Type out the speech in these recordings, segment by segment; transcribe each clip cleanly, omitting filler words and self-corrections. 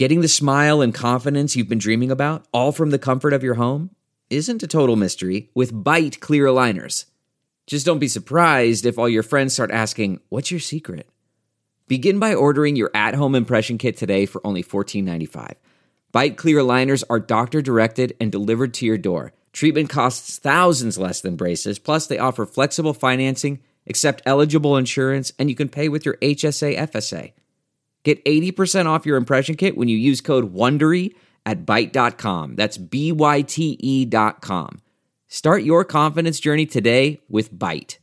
Getting the smile and confidence you've been dreaming about, all from the comfort of your home, isn't a total mystery with Byte clear aligners. Just don't be surprised if all your friends start asking, "What's your secret?" Begin by ordering your at-home impression kit today for only $14.95. Byte clear aligners are doctor-directed and delivered to your door. Treatment costs thousands less than braces, plus they offer flexible financing, accept eligible insurance, and you can pay with your HSA FSA. Get 80% off your impression kit when you use code WONDERY at Byte.com. That's BYTE.com. Start your confidence journey today with Byte.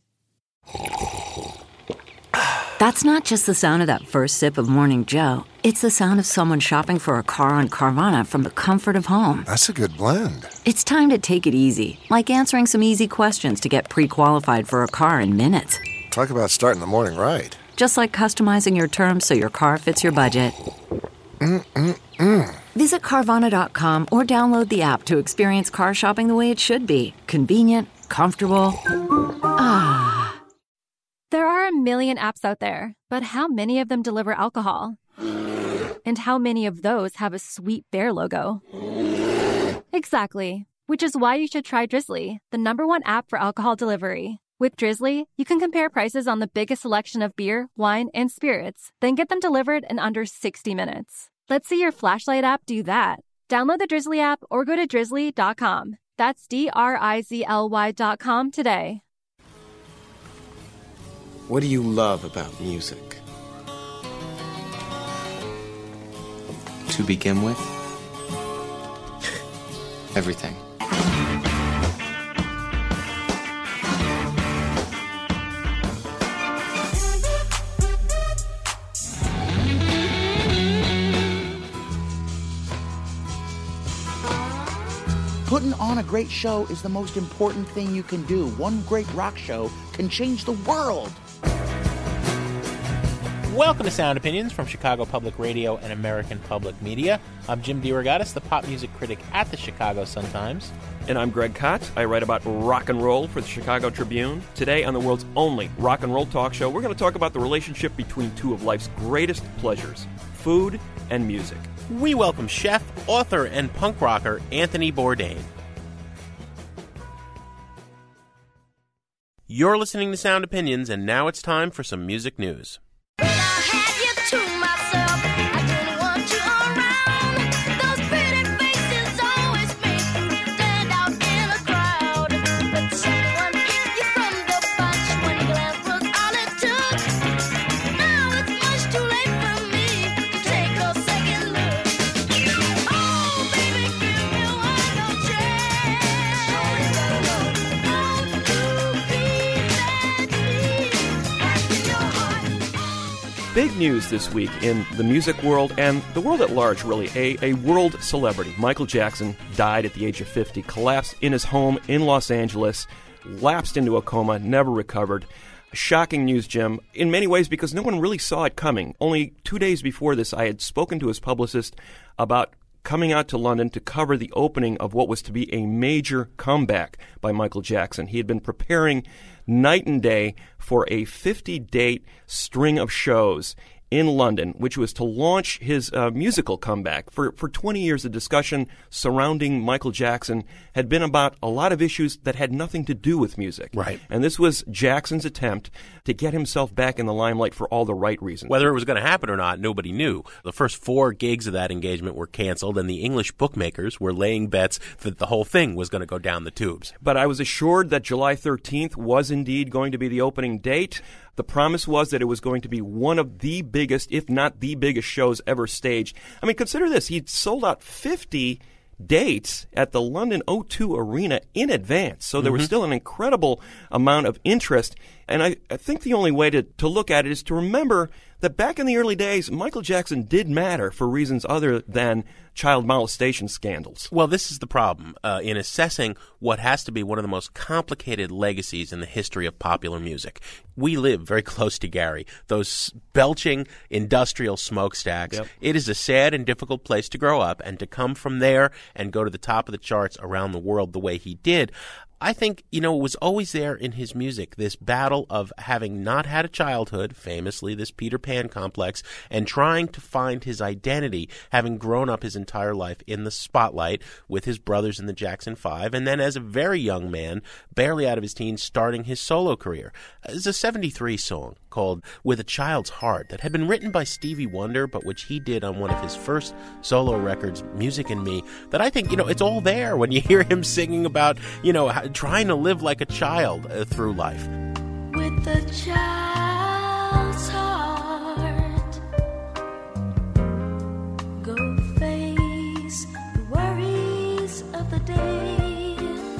That's not just the sound of that first sip of Morning Joe. It's the sound of someone shopping for a car on Carvana from the comfort of home. That's a good blend. It's time to take it easy, like answering some easy questions to get pre-qualified for a car in minutes. Talk about starting the morning right. Just like customizing your terms so your car fits your budget. Visit Carvana.com or download the app to experience car shopping the way it should be. Convenient, comfortable. Ah. There are a million apps out there, but how many of them deliver alcohol? And how many of those have a sweet bear logo? Exactly, which is why you should try Drizzly, the #1 app for alcohol delivery. With Drizzly, you can compare prices on the biggest selection of beer, wine, and spirits, then get them delivered in under 60 minutes. Let's see your flashlight app do that. Download the Drizzly app or go to drizzly.com. That's DRIZLY.com today. What do you love about music? To begin with, everything. Putting on a great show is the most important thing you can do. One great rock show can change the world. Welcome to Sound Opinions from Chicago Public Radio and American Public Media. I'm Jim DeRogatis, the pop music critic at the Chicago Sun-Times. And I'm Greg Kot. I write about rock and roll for the Chicago Tribune. Today on the world's only rock and roll talk show, we're going to talk about the relationship between two of life's greatest pleasures, food and music. We welcome chef, author, and punk rocker Anthony Bourdain. You're listening to Sound Opinions, and now it's time for some music news. Big news this week in the music world and the world at large, really. A world celebrity, Michael Jackson, died at the age of 50, collapsed in his home in Los Angeles, lapsed into a coma, never recovered. Shocking news, Jim, in many ways because no one really saw it coming. Only 2 days before this, I had spoken to his publicist about coming out to London to cover the opening of what was to be a major comeback by Michael Jackson. He had been preparing night and day for a 50-date string of shows in London, which was to launch his musical comeback. For 20 years, the discussion surrounding Michael Jackson had been about a lot of issues that had nothing to do with music. Right. And this was Jackson's attempt to get himself back in the limelight for all the right reasons. Whether it was going to happen or not, nobody knew. The first 4 gigs of that engagement were canceled, and the English bookmakers were laying bets that the whole thing was going to go down the tubes. But I was assured that July 13th was indeed going to be the opening date. The promise was that it was going to be one of the biggest, if not the biggest, shows ever staged. I mean, consider this. He'd sold out 50 dates at the London O2 Arena in advance. So there was still an incredible amount of interest. And I think the only way to look at it is to remember that back in the early days, Michael Jackson did matter for reasons other than child molestation scandals. Well, this is the problem in assessing what has to be one of the most complicated legacies in the history of popular music. We live very close to Gary, those belching industrial smokestacks. Yep. It is a sad and difficult place to grow up, and to come from there and go to the top of the charts around the world the way he did. I think, it was always there in his music, this battle of having not had a childhood, famously this Peter Pan complex, and trying to find his identity, having grown up his entire life in the spotlight with his brothers in the Jackson 5, and then as a very young man, barely out of his teens, starting his solo career. It's a 73 song called With a Child's Heart that had been written by Stevie Wonder, but which he did on one of his first solo records, Music and Me, that I think, it's all there when you hear him singing about, trying to live like a child through life. With a child's heart, go face the worries of the day.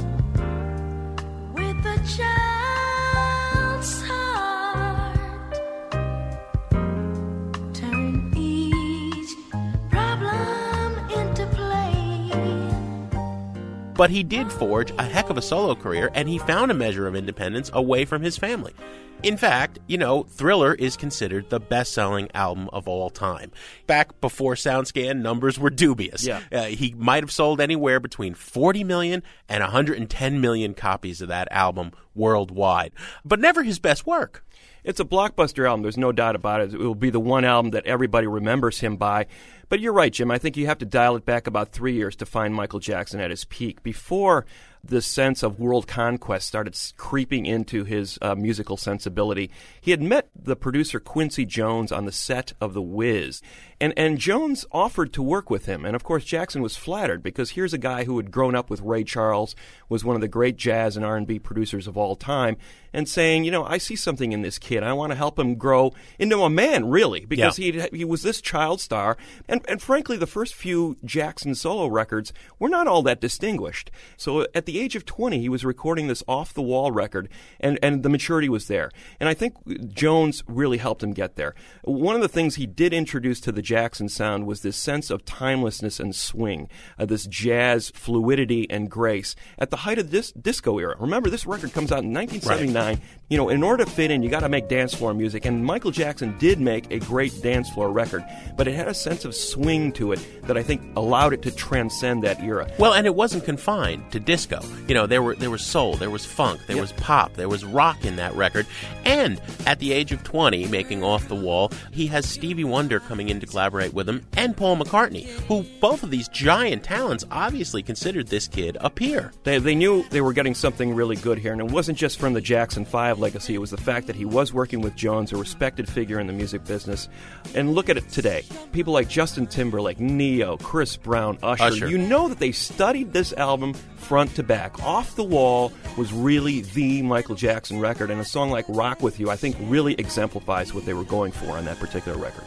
With a child's heart, turn each problem into play. But he did forge a heck of a solo career, and he found a measure of independence away from his family. In fact, Thriller is considered the best-selling album of all time. Back before SoundScan, numbers were dubious. Yeah. He might have sold anywhere between 40 million and 110 million copies of that album worldwide, but never his best work. It's a blockbuster album, there's no doubt about it. It will be the one album that everybody remembers him by. But you're right, Jim. I think you have to dial it back about 3 years to find Michael Jackson at his peak. Before the sense of world conquest started creeping into his musical sensibility, he had met the producer Quincy Jones on the set of The Wiz. And Jones offered to work with him. And, of course, Jackson was flattered because here's a guy who had grown up with Ray Charles, was one of the great jazz and R&B producers of all time, and saying, I see something in this kid. I want to help him grow into a man, really, because he was this child star. And frankly, the first few Jackson solo records were not all that distinguished. So at the age of 20, he was recording this off-the-wall record, and the maturity was there. And I think Jones really helped him get there. One of the things he did introduce to the Jackson sound was this sense of timelessness and swing, this jazz fluidity and grace at the height of this disco era. Remember, this record comes out in 1979. Right. In order to fit in, you got to make dance floor music, and Michael Jackson did make a great dance floor record, but it had a sense of swing to it that I think allowed it to transcend that era. Well, and it wasn't confined to disco. There was soul, there was funk, there was pop, there was rock in that record. And at the age of 20, making Off the Wall, he has Stevie Wonder coming in to collaborate with him, and Paul McCartney, who both of these giant talents obviously considered this kid a peer. They knew they were getting something really good here, and it wasn't just from the Jackson 5 legacy. It was the fact that he was working with Jones, a respected figure in the music business. And look at it today. People like Justin Timberlake, Neo, Chris Brown, Usher. You know that they studied this album front to back. Off the Wall was really the Michael Jackson record, and a song like Rock With You, I think, really exemplifies what they were going for on that particular record.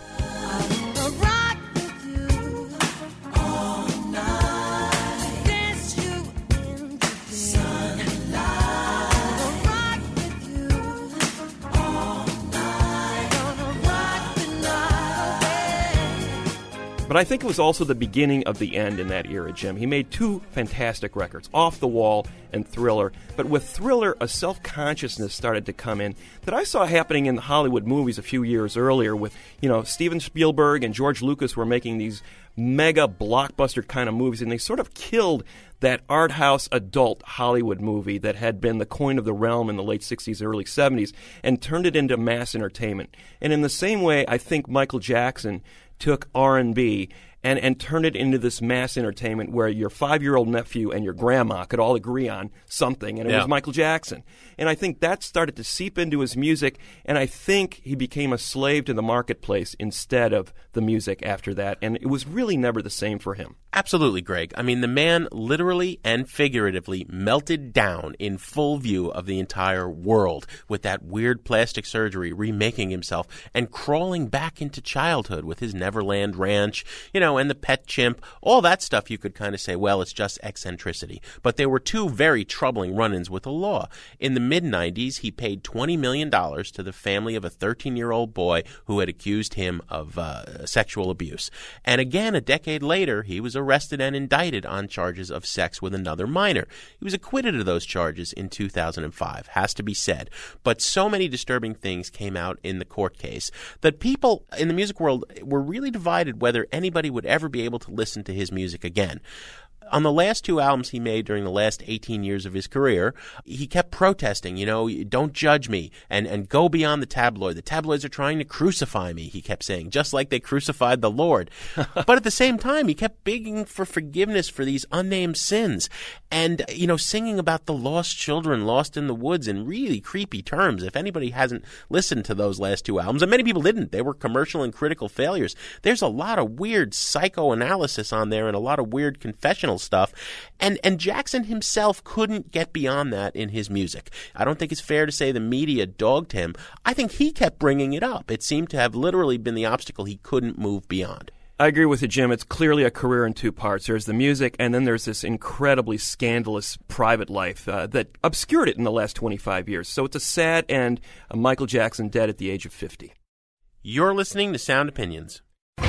But I think it was also the beginning of the end in that era, Jim. He made two fantastic records, Off the Wall and Thriller. But with Thriller, a self-consciousness started to come in that I saw happening in the Hollywood movies a few years earlier with, Steven Spielberg and George Lucas were making these mega blockbuster kind of movies, and they sort of killed that art house adult Hollywood movie that had been the coin of the realm in the late 60s, early 70s, and turned it into mass entertainment. And in the same way, I think Michael Jackson took R&B and turned it into this mass entertainment where your 5-year-old nephew and your grandma could all agree on something, and it was Michael Jackson. And I think that started to seep into his music, and I think he became a slave to the marketplace instead of the music after that, and it was really never the same for him. Absolutely, Greg. I mean, the man literally and figuratively melted down in full view of the entire world with that weird plastic surgery, remaking himself and crawling back into childhood with his Neverland Ranch, and the pet chimp, all that stuff. You could kind of say, well, it's just eccentricity. But there were two very troubling run-ins with the law. In the mid-90s, he paid $20 million to the family of a 13-year-old boy who had accused him of sexual abuse. And again, a decade later, he was arrested and indicted on charges of sex with another minor. He was acquitted of those charges in 2005, has to be said. But so many disturbing things came out in the court case that people in the music world were really divided whether anybody would ever be able to listen to his music again. On the last 2 albums he made during the last 18 years of his career, he kept protesting, don't judge me and go beyond the tabloid. The tabloids are trying to crucify me, he kept saying, just like they crucified the Lord. But at the same time, he kept begging for forgiveness for these unnamed sins and, singing about the lost children lost in the woods in really creepy terms. If anybody hasn't listened to those last 2 albums, and many people didn't, they were commercial and critical failures. There's a lot of weird psychoanalysis on there and a lot of weird confessional stuff. And Jackson himself couldn't get beyond that in his music. I don't think it's fair to say the media dogged him. I think he kept bringing it up. It seemed to have literally been the obstacle he couldn't move beyond. I agree with you, Jim. It's clearly a career in 2 parts. There's the music, and then there's this incredibly scandalous private life that obscured it in the last 25 years. So it's a sad end of Michael Jackson dead at the age of 50. You're listening to Sound Opinions.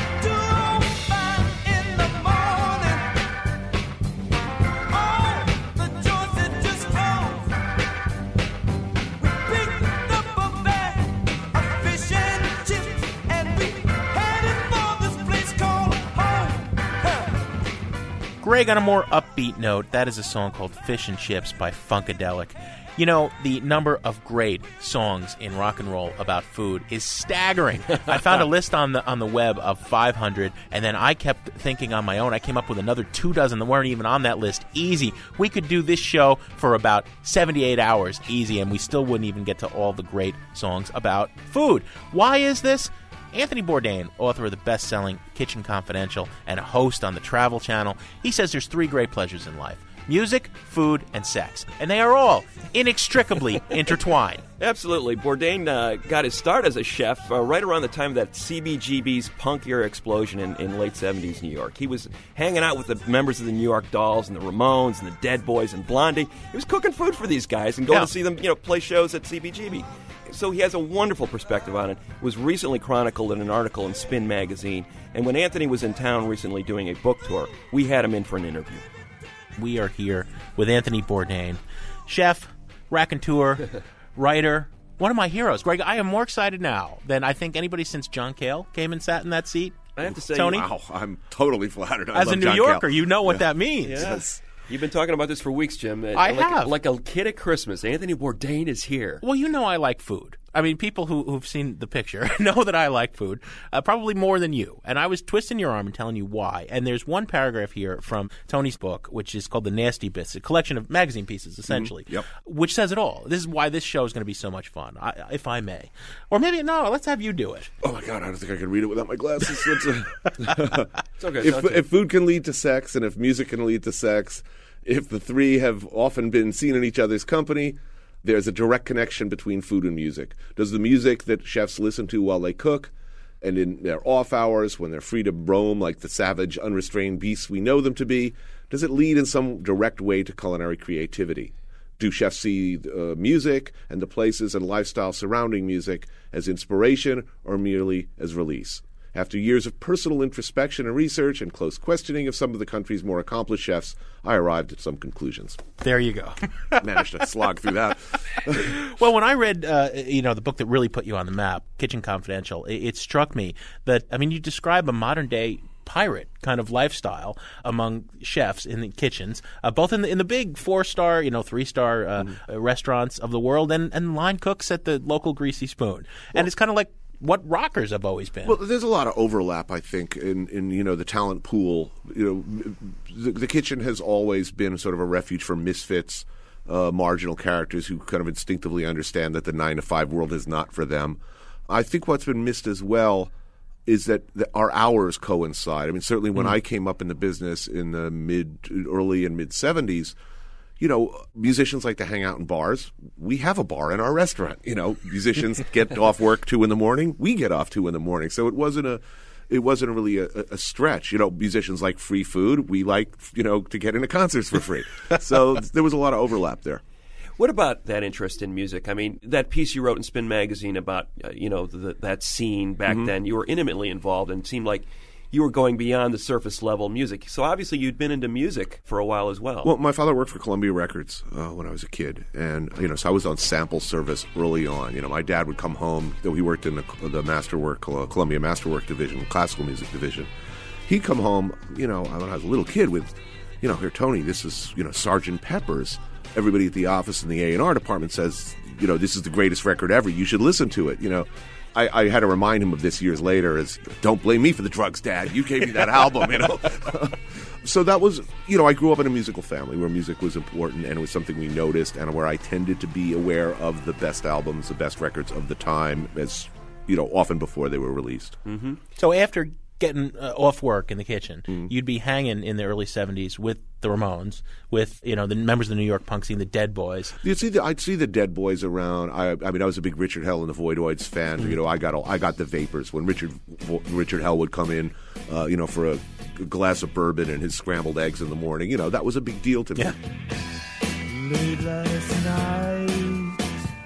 Greg, on a more upbeat note, that is a song called Fish and Chips by Funkadelic. The number of great songs in rock and roll about food is staggering. I found a list on the web of 500, and then I kept thinking on my own. I came up with another 24 that weren't even on that list. Easy. We could do this show for about 78 hours, easy, and we still wouldn't even get to all the great songs about food. Why is this? Anthony Bourdain, author of the best-selling Kitchen Confidential and a host on the Travel Channel, he says there's 3 great pleasures in life: music, food, and sex. And they are all inextricably intertwined. Absolutely. Bourdain got his start as a chef right around the time of that CBGB's punk-era explosion in late 70s New York. He was hanging out with the members of the New York Dolls and the Ramones and the Dead Boys and Blondie. He was cooking food for these guys and going to see them play shows at CBGB. So he has a wonderful perspective on it. It was recently chronicled in an article in Spin magazine. And when Anthony was in town recently doing a book tour, we had him in for an interview. We are here with Anthony Bourdain, chef, raconteur, writer, one of my heroes. Greg, I am more excited now than I think anybody since John Cale came and sat in that seat. I have to say, Tony? Wow, I'm totally flattered. As a New Yorker, you know what that means. Yes. You've been talking about this for weeks, Jim. I have. Like a kid at Christmas. Anthony Bourdain is here. Well, I like food. I mean, people who've seen the picture know that I like food, probably more than you. And I was twisting your arm and telling you why. And there's one paragraph here from Tony's book, which is called The Nasty Bits, a collection of magazine pieces, essentially, which says it all. This is why this show is going to be so much fun, if I may. Or maybe, no, let's have you do it. Oh, my God, I don't think I can read it without my glasses. It's okay. If food can lead to sex and if music can lead to sex, if the 3 have often been seen in each other's company, there's a direct connection between food and music. Does the music that chefs listen to while they cook and in their off hours when they're free to roam like the savage, unrestrained beasts we know them to be, does it lead in some direct way to culinary creativity? Do chefs see music and the places and lifestyle surrounding music as inspiration or merely as release? After years of personal introspection and research and close questioning of some of the country's more accomplished chefs, I arrived at some conclusions. There you go. Managed to slog through that. Well, when I read, the book that really put you on the map, Kitchen Confidential, it struck me that, you describe a modern-day pirate kind of lifestyle among chefs in the kitchens, both in the big 4-star, 3-star restaurants of the world and line cooks at the local Greasy Spoon. And it's kind of like what rockers have always been. Well, there's a lot of overlap, I think, in the talent pool. The kitchen has always been sort of a refuge for misfits, marginal characters who kind of instinctively understand that the 9-to-5 world is not for them. I think what's been missed as well is that our hours coincide. Certainly when I came up in the business in the early and mid 70s, musicians like to hang out in bars. We have a bar in our restaurant. Musicians get off work 2 a.m. We get off 2 a.m. So it wasn't really a stretch. Musicians like free food. We like, to get into concerts for free. So there was a lot of overlap there. What about that interest in music? That piece you wrote in Spin magazine about, that scene back then, you were intimately involved and it seemed like you were going beyond the surface level music. So obviously you'd been into music for a while as well. Well, my father worked for Columbia Records when I was a kid. And, so I was on sample service early on. My dad would come home, though he worked in the Masterwork, Columbia Masterwork division, classical music division. He'd come home, when I was a little kid with, here, Tony, this is, Sgt. Pepper's. Everybody at the office in the A&R department says, this is the greatest record ever. You should listen to it. I had to remind him of this years later as, don't blame me for the drugs, Dad. You gave me that album, So that was, I grew up in a musical family where music was important and it was something we noticed and where I tended to be aware of the best albums, the best records of the time as, often before they were released. Mm-hmm. So after getting off work in the kitchen, you'd be hanging in the early 70s with the Ramones, with the members of the New York punk scene, the Dead Boys. I'd see the Dead Boys around. I was a big Richard Hell and the Voidoids fan. I got the Vapors when Richard Hell would come in, for a glass of bourbon and his scrambled eggs in the morning. That was a big deal to me. Yeah. Late last night,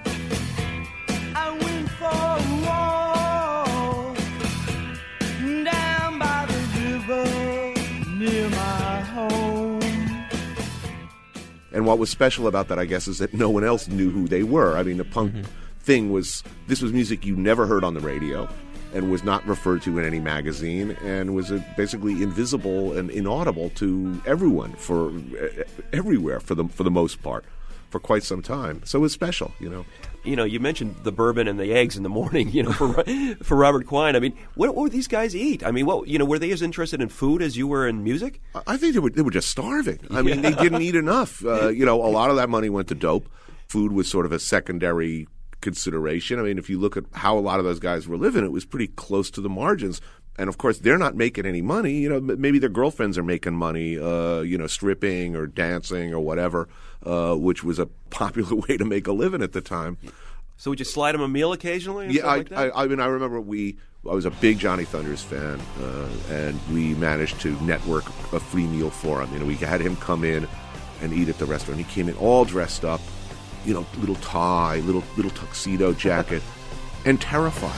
I went for a walk down by the river near my home. And what was special about that, I guess, is that no one else knew who they were. I mean, the punk thing was music you never heard on the radio and was not referred to in any magazine and was basically invisible and inaudible to everyone everywhere for the most part for quite some time. So it was special, You mentioned the bourbon and the eggs in the morning, for Robert Quine. I mean, what would these guys eat? I mean, were they as interested in food as you were in music? I think they were just starving. I mean, they didn't eat enough. A lot of that money went to dope. Food was sort of a secondary consideration. I mean, if you look at how a lot of those guys were living, it was pretty close to the margins. And of course, they're not making any money. Maybe their girlfriends are making money, stripping or dancing or whatever, which was a popular way to make a living at the time. So would you slide them a meal occasionally? Yeah, like that? I remember I was a big Johnny Thunders fan, and we managed to network a free meal for him. We had him come in and eat at the restaurant. He came in all dressed up, little tie, little tuxedo jacket, and terrified.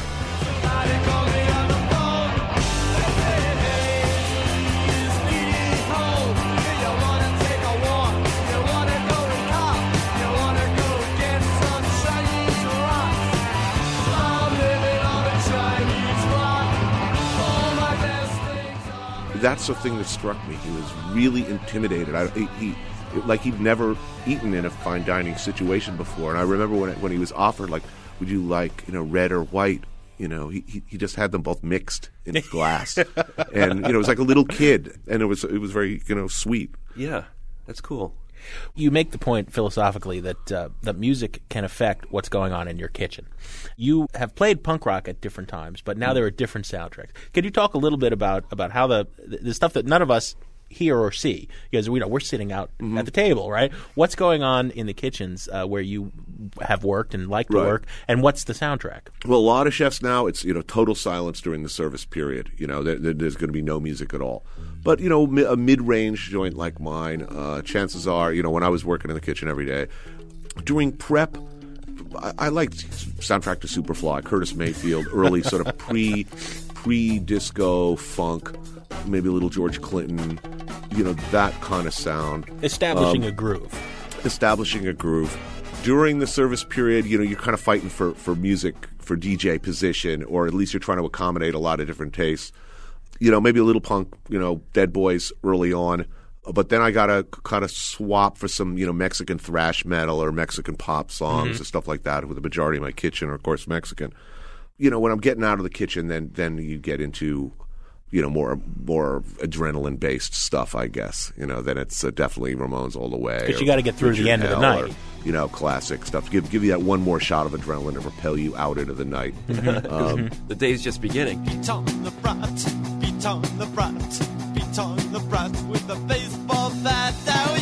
That's the thing that struck me. He was really intimidated. He'd never eaten in a fine dining situation before. And I remember when he was offered, like, would you like, red or white? He just had them both mixed in a glass. And, it was like a little kid. And it was very, sweet. Yeah, that's cool. You make the point philosophically that music can affect what's going on in your kitchen. You have played punk rock at different times, but now there are different soundtracks. Could you talk a little bit about how the stuff that none of us hear or see, because we're sitting out at the table, right? What's going on in the kitchens where you have worked and like to work, and what's the soundtrack? Well, a lot of chefs now, it's total silence during the service period. There's going to be no music at all. But a mid-range joint like mine, chances are, when I was working in the kitchen every day, during prep, I liked soundtrack to Superfly, Curtis Mayfield, early sort of pre-disco funk, maybe a little George Clinton, that kind of sound. Establishing a groove. During the service period, you're kind of fighting for music, for DJ position, or at least you're trying to accommodate a lot of different tastes. Maybe a little punk, Dead Boys early on. But then I got to kind of swap for some, Mexican thrash metal or Mexican pop songs and stuff like that, with the majority of my kitchen, or of course Mexican. When I'm getting out of the kitchen, then you get into, more adrenaline-based stuff, I guess. Then it's definitely Ramones all the way. Because you got to get through the end of the night. Or, classic stuff. Give you that one more shot of adrenaline to propel you out into the night. The day's just beginning. Beat on the brat, beat on the brat, beat on the brat with a baseball bat. Oh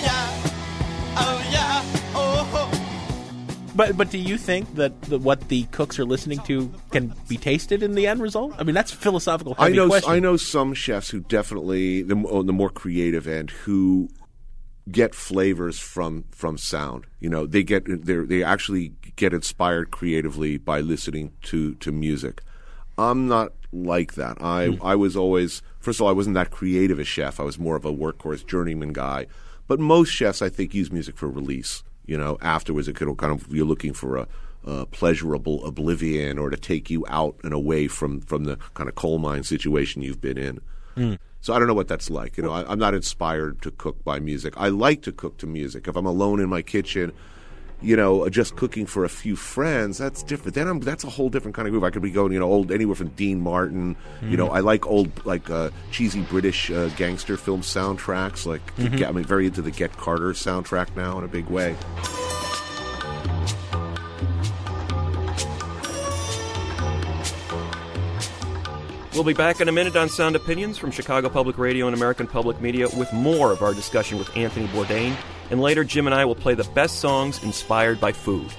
yeah, oh. But do you think that what the cooks are listening to can be tasted in the end result? I mean, that's a philosophical heavy question. I know some chefs who definitely, on the more creative end, who get flavors from sound. They actually get inspired creatively by listening to music. I'm not like that. I was always, first of all, I wasn't that creative a chef. I was more of a workhorse journeyman guy. But most chefs, I think, use music for release. Afterwards, it could kind of, you're looking for a pleasurable oblivion, or to take you out and away from the kind of coal mine situation you've been in. So I don't know what that's like. You know, I'm not inspired to cook by music. I like to cook to music. If I'm alone in my kitchen, you know, just cooking for a few friends, that's different. Then that's a whole different kind of groove. I could be going, you know, old anywhere from Dean Martin. You know, I like old, cheesy British gangster film soundtracks. Like, I'm very into the Get Carter soundtrack now in a big way. We'll be back in a minute on Sound Opinions from Chicago Public Radio and American Public Media with more of our discussion with Anthony Bourdain. And later, Jim and I will play the best songs inspired by food.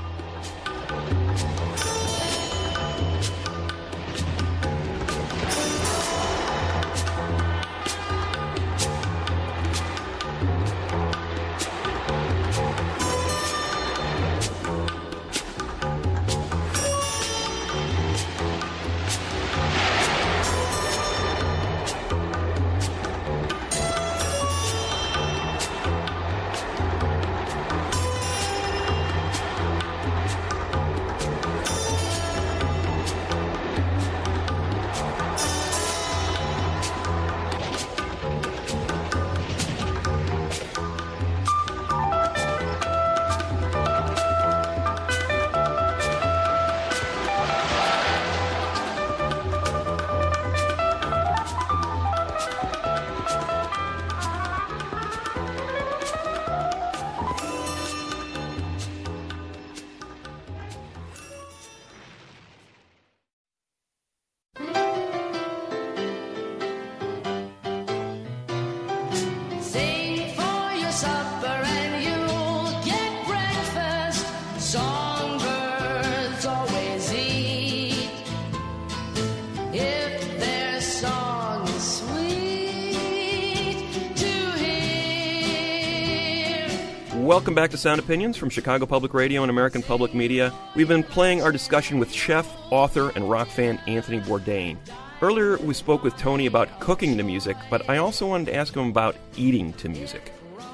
Welcome back to Sound Opinions from Chicago Public Radio and American Public Media. We've been playing our discussion with chef, author, and rock fan Anthony Bourdain. Earlier, we spoke with Tony about cooking to music, but I also wanted to ask him about eating to music.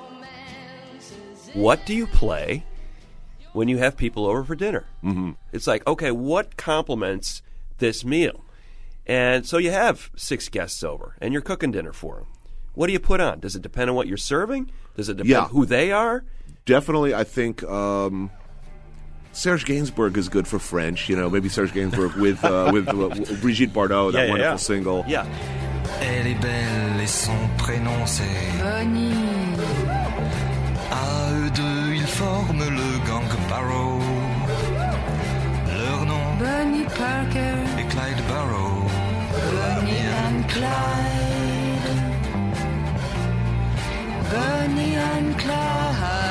What do you play when you have people over for dinner? Mm-hmm. It's like, okay, what complements this meal? And so you have 6 guests over, and you're cooking dinner for them. What do you put on? Does it depend on what you're serving? Does it depend who they are? Definitely, I think Serge Gainsbourg is good for French. You know, maybe Serge Gainsbourg with Brigitte Bardot, that wonderful single. Yeah. Elle est belle et son prénom c'est Bonnie. À eux deux, ils forment le gang Barrow. Leur nom Bonnie Parker et Clyde Barrow. Bonnie and Clyde. Bonnie and Clyde.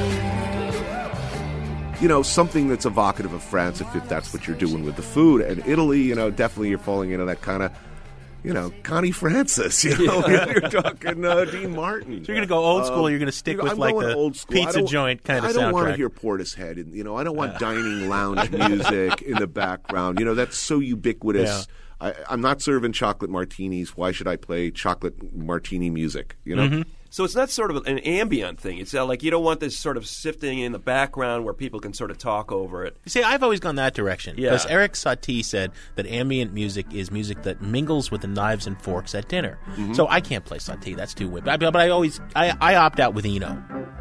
You know, something that's evocative of France, if that's what you're doing with the food. And Italy, you know, definitely you're falling into that kind of, you know, Connie Francis, you know. You're talking Dean Martin. So you're going to go old school, you're going to stick with like the old school pizza joint kind of soundtrack. I don't want to hear Portishead, and, you know, I don't want dining lounge music in the background. You know, that's so ubiquitous. Yeah. I'm not serving chocolate martinis. Why should I play chocolate martini music, you know? Mm-hmm. So it's not sort of an ambient thing. It's like you don't want this sort of sifting in the background where people can sort of talk over it. You see, I've always gone that direction. Yeah. Because Eric Satie said that ambient music is music that mingles with the knives and forks at dinner. Mm-hmm. So I can't play Satie. That's too weird. But I opt out with Eno.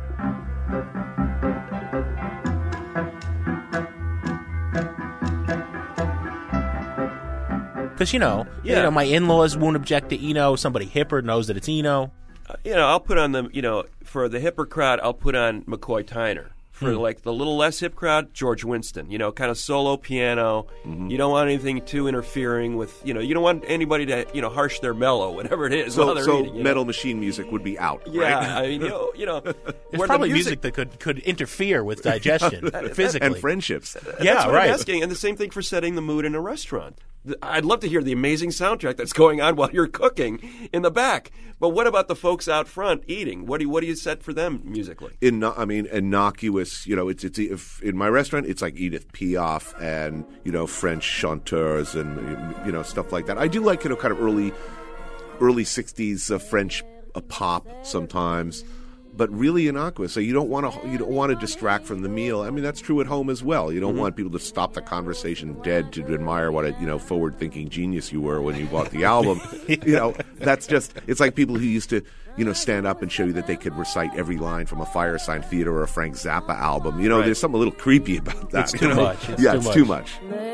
Because, you know, my in-laws won't object to Eno. Somebody hipper knows that it's Eno. I'll put on for the hipper crowd, I'll put on McCoy Tyner. For like the little less hip crowd, George Winston. You know, kind of solo piano. Mm-hmm. You don't want anything too interfering with, you know, you don't want anybody to, you know, harsh their mellow, whatever it is. So eating, Metal Machine music would be out, yeah, right? I mean, you know there's probably music that could interfere with digestion physically. And friendships. That's what I'm asking. And the same thing for setting the mood in a restaurant. I'd love to hear the amazing soundtrack that's going on while you're cooking in the back. But what about the folks out front eating? What do you set for them musically? Innocuous. You know, it's in my restaurant, it's like Edith Piaf and, you know, French chanteurs and, you know, stuff like that. I do like, you know, kind of early 60s French pop sometimes. but really innocuous. So you don't want to distract from the meal. I mean, that's true at home as well. You don't want people to stop the conversation dead to admire what a forward-thinking genius you were when you bought the album. That's just, it's like people who used to stand up and show you that they could recite every line from a Firesign Theatre or a Frank Zappa album. Right. There's something a little creepy about that. It's too much. It's too much.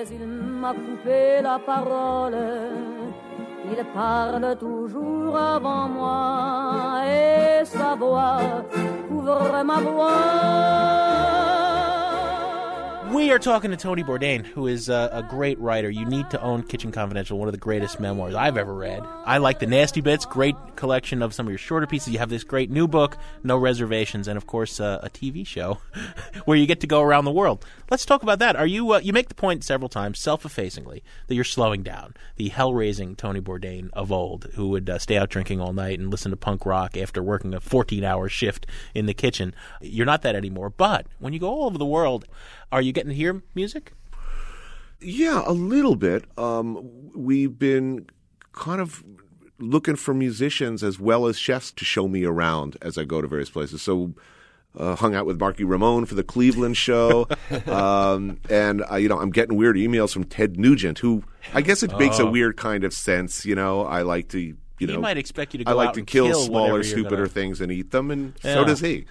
Il parle toujours avant moi et sa voix couvre ma voix. We are talking to Tony Bourdain, who is a great writer. You need to own Kitchen Confidential, one of the greatest memoirs I've ever read. I like the Nasty Bits, great collection of some of your shorter pieces. You have this great new book, No Reservations, and of course a TV show where you get to go around the world. Let's talk about that. Are you make the point several times, self-effacingly, that you're slowing down. The hell-raising Tony Bourdain of old, who would stay out drinking all night and listen to punk rock after working a 14-hour shift in the kitchen. You're not that anymore. But when you go all over the world, are you getting to hear music? Yeah, a little bit. We've been kind of looking for musicians as well as chefs to show me around as I go to various places. So hung out with Marky Ramone for the Cleveland show. And I'm getting weird emails from Ted Nugent, who I guess it makes a weird kind of sense. I like to he might expect you to go I like out to and kill kill smaller, stupider things and eat them, and so does he.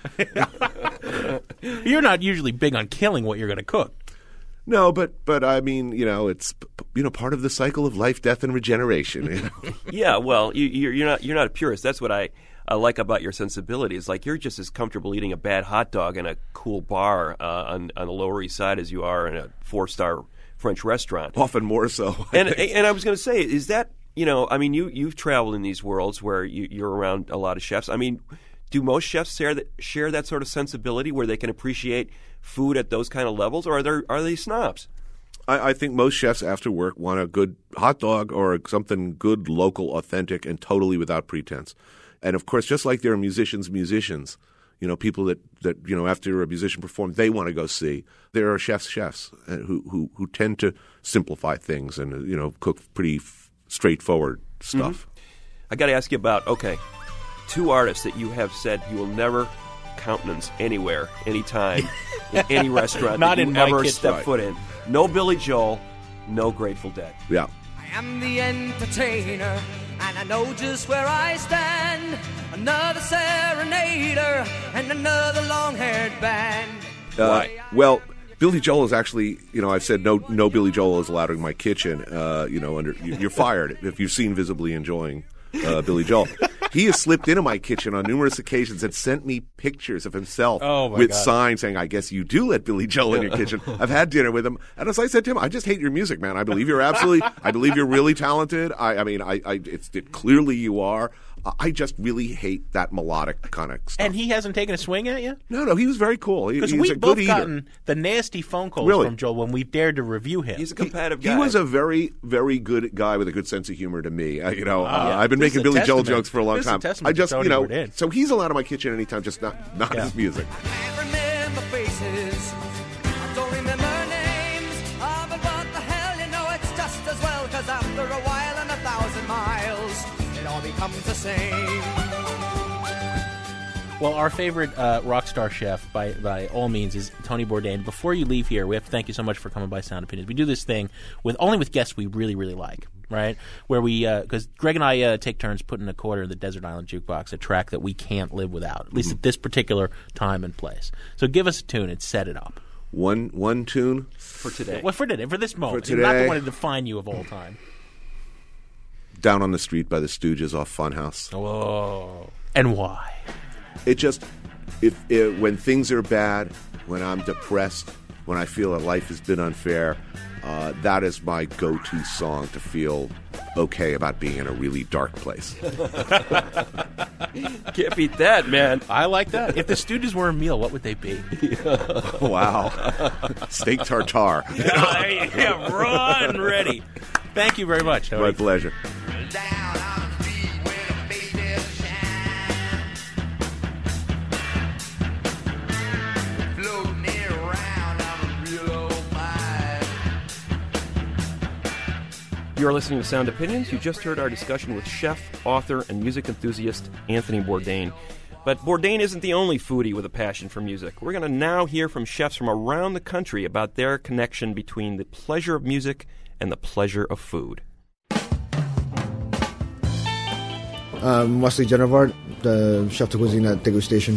You're not usually big on killing what you're going to cook. No, but I mean, it's part of the cycle of life, death, and regeneration. Yeah, well, you're not a purist. That's what I like about your sensibility. It's like you're just as comfortable eating a bad hot dog in a cool bar on the Lower East Side as you are in a 4-star French restaurant. Often more so. And I was going to say, is that you've traveled in these worlds where you're around a lot of chefs. I mean, do most chefs share that sort of sensibility where they can appreciate food at those kind of levels, or are they snobs? I think most chefs after work want a good hot dog or something good, local, authentic, and totally without pretense. And of course, just like there are musicians, people that after a musician performs, they want to go see. There are chefs who tend to simplify things and cook pretty straightforward stuff. Mm-hmm. I got to ask you about 2 artists that you have said you will never countenance anywhere, anytime, in any restaurant Not that in you ever my step foot in. No Billy Joel, no Grateful Dead. Yeah. I am the entertainer, and I know just where I stand. Another serenader and another long-haired band. Well, Billy Joel is actually, I've said no Billy Joel is allowed in my kitchen. You're fired if you've seen Visibly Enjoying Billy Joel. He has slipped into my kitchen on numerous occasions and sent me pictures of himself with signs saying, I guess you do let Billy Joel in your kitchen. I've had dinner with him. And as I said to him, I just hate your music, man. I believe I believe you're really talented. It's clearly you are. I just really hate that melodic kind of stuff. And he hasn't taken a swing at you? No, he was very cool. Because he's we've a good both eater. gotten the nasty phone calls from Joel when we've dared to review him. He's a competitive guy. He was a very, very good guy with a good sense of humor to me. I've been making Billy Joel jokes for a long time. I just, so he's allowed in my kitchen anytime, just not his music. I can't remember faces. I don't remember names. But what the hell, it's just as well. Because after a while and 1,000 miles, it all becomes the same. Well, our favorite rock star chef, by all means, is Tony Bourdain. Before you leave here, we have to thank you so much for coming by Sound Opinions. We do this thing only with guests we really, really like, right? Where we, because Greg and I take turns putting a quarter in the Desert Island Jukebox, a track that we can't live without, at least at this particular time and place. So give us a tune and set it up. One tune? For today. Well, for today, for this moment. For today. Not the one to define you of all time. Down on the Street by the Stooges off Funhouse. Oh. And why? It just, when things are bad, when I'm depressed, when I feel that life has been unfair, that is my go-to song to feel okay about being in a really dark place. Can't beat that, man. I like that. If the Stooges were a meal, what would they be? Wow. Steak tartare. Yeah, run ready. Thank you very much, Tony. My pleasure. You're listening to Sound Opinions. You just heard our discussion with chef, author, and music enthusiast Anthony Bourdain. But Bourdain isn't the only foodie with a passion for music. We're going to now hear from chefs from around the country about their connection between the pleasure of music and the pleasure of food. Wesley Genevard, the chef de cuisine at Degustation.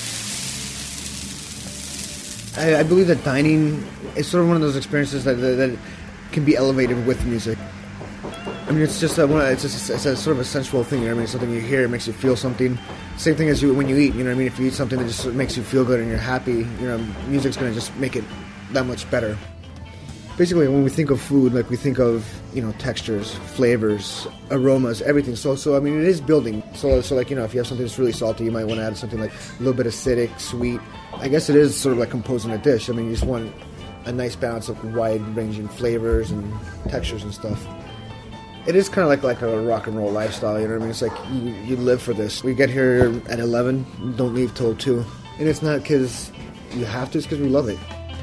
I believe that dining is sort of one of those experiences that can be elevated with music. I mean, it's just it's a sort of a sensual thing. You know what I mean? It's something you hear, it makes you feel something. Same thing as when you eat. You know what I mean? If you eat something that just makes you feel good and you're happy, you know, music's going to just make it that much better. Basically, when we think of food, like we think of, you know, textures, flavors, aromas, everything. So I mean, it is building. So like, you know, if you have something that's really salty, you might want to add something like a little bit acidic, sweet. I guess it is sort of like composing a dish. I mean, you just want a nice balance of wide-ranging flavors and textures and stuff. It is kind of like a rock and roll lifestyle, you know what I mean? It's like you live for this. We get here at 11, don't leave till 2. And it's not because you have to, it's because we love it.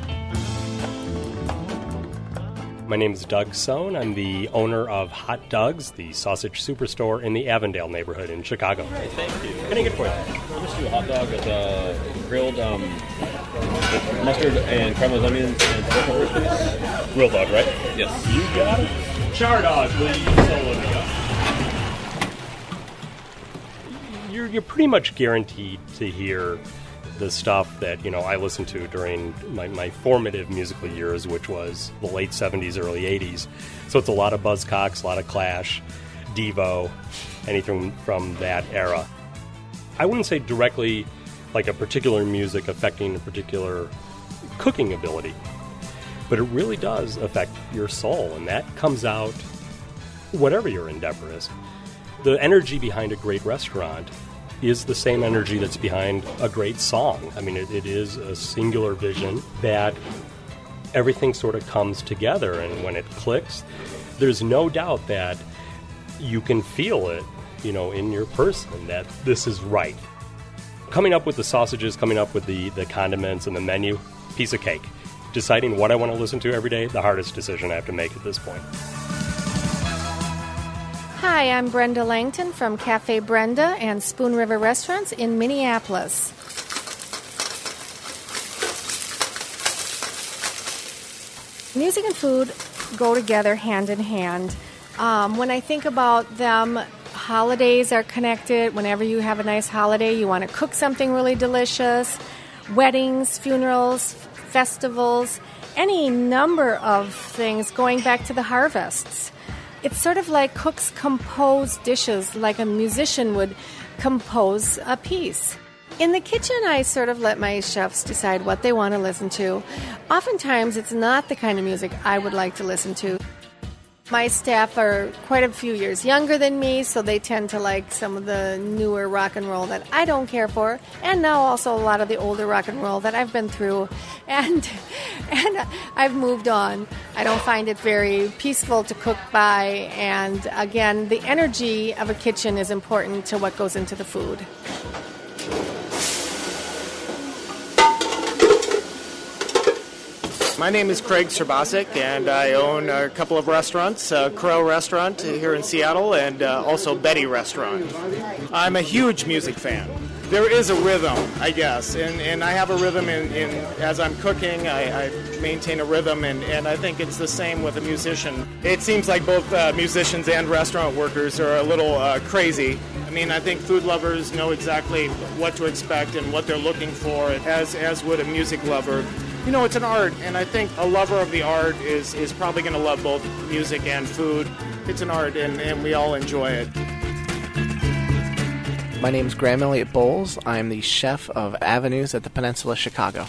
My name is Doug Sohn. I'm the owner of Hot Doug's, the sausage superstore in the Avondale neighborhood in Chicago. Hey, thank you. What can I get for you? I'll just do a hot dog with grilled mustard and caramelized onions and pork please. Grilled dog, right? Yes. You got it. Char dog, please. You're pretty much guaranteed to hear the stuff that, you know, I listened to during my formative musical years, which was the late 70s, early 80s. So it's a lot of Buzzcocks, a lot of Clash, Devo, anything from that era. I wouldn't say directly like a particular music affecting a particular cooking ability, but it really does affect your soul, and that comes out whatever your endeavor is. The energy behind a great restaurant is the same energy that's behind a great song. I mean, it is a singular vision that everything sort of comes together, and when it clicks, there's no doubt that you can feel it, you know, in your person that this is right. Coming up with the sausages, coming up with the condiments and the menu, piece of cake. Deciding what I want to listen to every day, the hardest decision I have to make at this point. Hi, I'm Brenda Langton from Cafe Brenda and Spoon River Restaurants in Minneapolis. Music and food go together hand in hand. When I think about them, holidays are connected. Whenever you have a nice holiday, you want to cook something really delicious. Weddings, funerals, festivals, any number of things going back to the harvests. It's sort of like cooks compose dishes like a musician would compose a piece. In the kitchen, I sort of let my chefs decide what they want to listen to. Oftentimes, it's not the kind of music I would like to listen to. My staff are quite a few years younger than me, so they tend to like some of the newer rock and roll that I don't care for, and now also a lot of the older rock and roll that I've been through, and I've moved on. I don't find it very peaceful to cook by, and again, the energy of a kitchen is important to what goes into the food. My name is Craig Serbasic, and I own a couple of restaurants, Crow Restaurant here in Seattle, and also Betty Restaurant. I'm a huge music fan. There is a rhythm, I guess, and I have a rhythm in as I'm cooking. I maintain a rhythm, and I think it's the same with a musician. It seems like both musicians and restaurant workers are a little crazy. I mean, I think food lovers know exactly what to expect and what they're looking for, as would a music lover. You know, it's an art, and I think a lover of the art is probably going to love both music and food. It's an art, and we all enjoy it. My name is Graham Elliott Bowles. I'm the chef of Avenues at the Peninsula Chicago.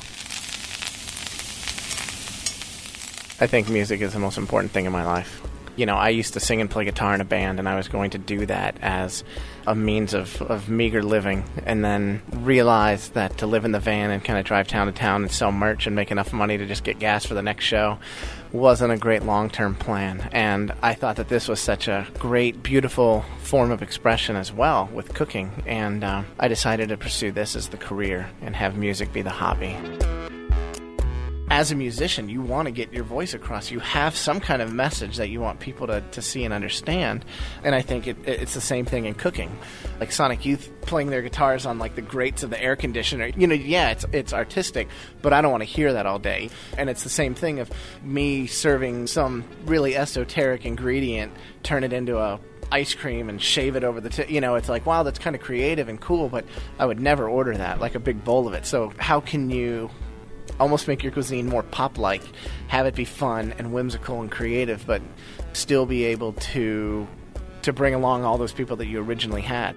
I think music is the most important thing in my life. You know, I used to sing and play guitar in a band, and I was going to do that as a means of meager living, and then realized that to live in the van and kind of drive town to town and sell merch and make enough money to just get gas for the next show wasn't a great long-term plan. And I thought that this was such a great, beautiful form of expression as well with cooking, and I decided to pursue this as the career and have music be the hobby. as a musician, you want to get your voice across. You have some kind of message that you want people to see and understand. And I think it's the same thing in cooking. Like Sonic Youth playing their guitars on like the grates of the air conditioner. Yeah, it's artistic, but I don't want to hear that all day. And it's the same thing of me serving some really esoteric ingredient, turn it into a ice cream and shave it over the it's like, wow, that's kind of creative and cool, but I would never order that, like a big bowl of it. So how can you almost make your cuisine more pop-like, have it be fun and whimsical and creative, but still be able to bring along all those people that you originally had?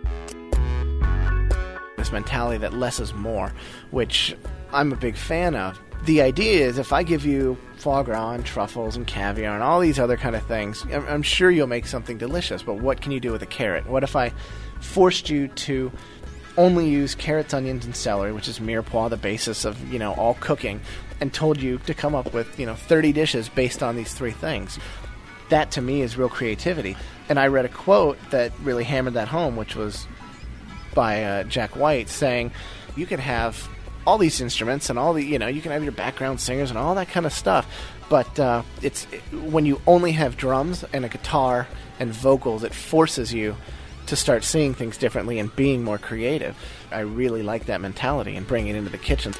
This mentality that less is more, which I'm a big fan of. The idea is if I give you foie gras and truffles and caviar and all these other kind of things, I'm sure you'll make something delicious, but what can you do with a carrot? What if I forced you to only use carrots, onions, and celery, which is mirepoix, the basis of, all cooking, and told you to come up with, 30 dishes based on these three things? That, to me, is real creativity. And I read a quote that really hammered that home, which was by Jack White, saying you could have all these instruments and all the, you can have your background singers and all that kind of stuff, but it's when you only have drums and a guitar and vocals, it forces you to start seeing things differently and being more creative. I really like that mentality and bring it into the kitchen.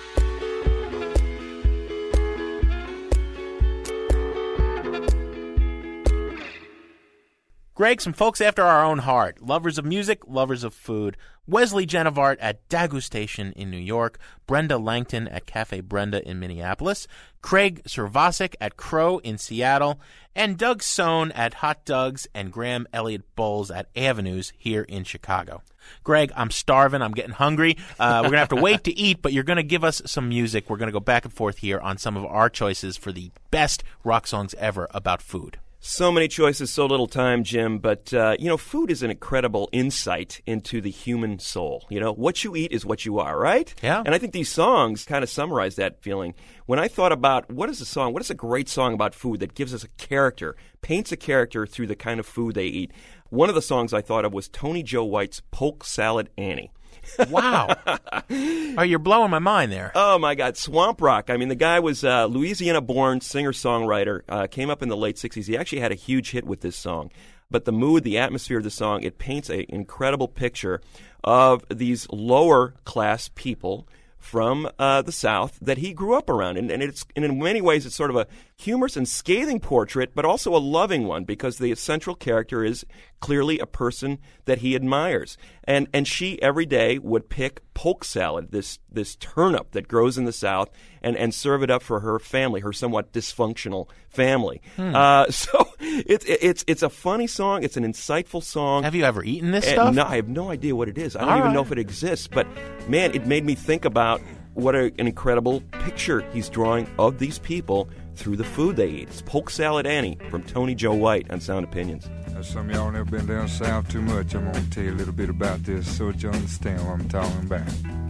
Greg, some folks after our own heart. Lovers of music, lovers of food. Wesley Genevart at Dagustation in New York. Brenda Langton at Cafe Brenda in Minneapolis. Craig Servasic at Crow in Seattle. And Doug Sohn at Hot Doug's and Graham Elliott Bowles at Avenues here in Chicago. Greg, I'm starving. I'm getting hungry. We're going to have to wait to eat, but you're going to give us some music. We're going to go back and forth here on some of our choices for the best rock songs ever about food. So many choices, so little time, Jim. But, food is an incredible insight into the human soul. What you eat is what you are, right? Yeah. And I think these songs kind of summarize that feeling. When I thought about what is a great song about food that gives us a character, paints a character through the kind of food they eat, one of the songs I thought of was Tony Joe White's Polk Salad Annie. Wow. Oh, you're blowing my mind there. Oh, my God. Swamp Rock. I mean, the guy was a Louisiana-born singer-songwriter, came up in the late 60s. He actually had a huge hit with this song. But the mood, the atmosphere of the song, it paints an incredible picture of these lower-class people from the South that he grew up around. And in many ways, it's sort of a humorous and scathing portrait, but also a loving one, because the central character is clearly a person that he admires. And she, every day, would pick polk salad, this turnip that grows in the South, and serve it up for her family, her somewhat dysfunctional family. So it's a funny song. It's an insightful song. Have you ever eaten this stuff? No, I have no idea what it is. I don't even know if it exists. But, man, it made me think about what an incredible picture he's drawing of these people through the food they eat. It's Polk Salad Annie from Tony Joe White on Sound Opinions. Some of y'all never been down south too much. I'm going to tell you a little bit about this so that you understand what I'm talking about.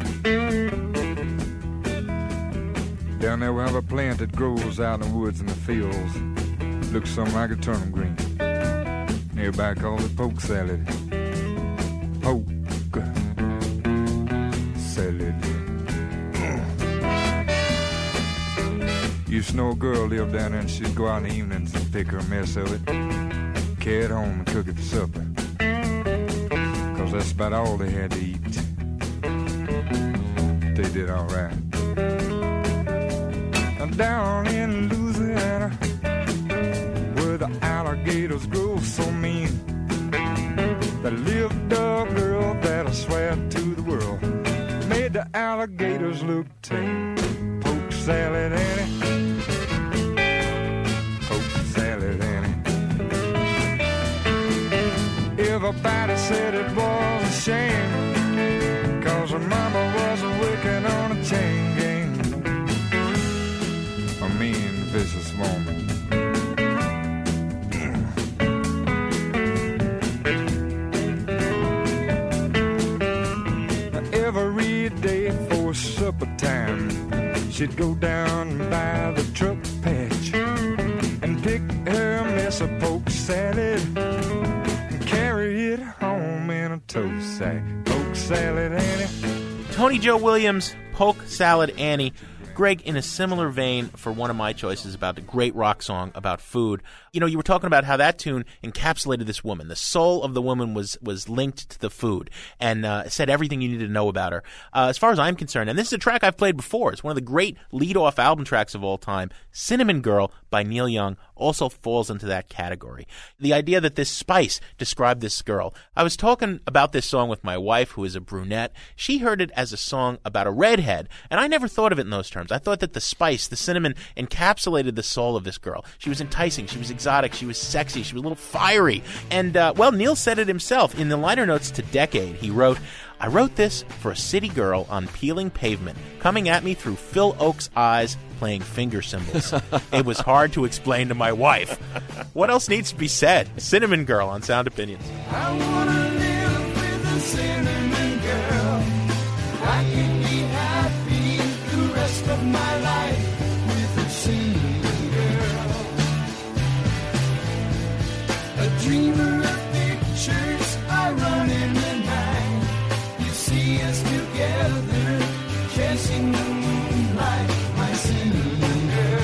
Down there we have a plant that grows out in the woods and the fields. Looks something like a turnip green. Everybody calls it polk salad. Polk salad. Used to know a girl lived down there and she'd go out in the evenings and pick her a mess of it, carry it home and cook it for supper. 'Cause that's about all they had to eat. They did all right. Down in Louisiana, where the alligators grow so mean, there lived a girl that I swear to the world made the alligators look tame. Polk Salad Annie, Polk Salad Annie. Everybody said it was a shame, 'cause her mama was working on a chain gang. A mean, vicious woman. Every day for supper time, she'd go down by the truck patch and pick her a mess of polk salad and carry it home in a tow sack. Polk Salad Annie. Tony Joe Williams, Polk Salad Annie. Greg, in a similar vein for one of my choices about the great rock song about food, you were talking about how that tune encapsulated this woman. The soul of the woman was linked to the food and said everything you needed to know about her. As far as I'm concerned, and this is a track I've played before, it's one of the great lead-off album tracks of all time, Cinnamon Girl by Neil Young also falls into that category. The idea that this spice described this girl. I was talking about this song with my wife, who is a brunette. She heard it as a song about a redhead, and I never thought of it in those terms. I thought that the spice, the cinnamon, encapsulated the soul of this girl. She was enticing, she was exotic, she was sexy, she was a little fiery. And, Neil said it himself. In the liner notes to Decade, he wrote, "I wrote this for a city girl on peeling pavement, coming at me through Phil Oak's eyes, playing finger cymbals. It was hard to explain to my wife." What else needs to be said? Cinnamon Girl on Sound Opinions. I wanna live with a cinnamon girl. I can be happy the rest of my life with a cinnamon girl. A dreamer of pictures, I run in the night. You see us together, chasing the moonlight, my cinnamon girl.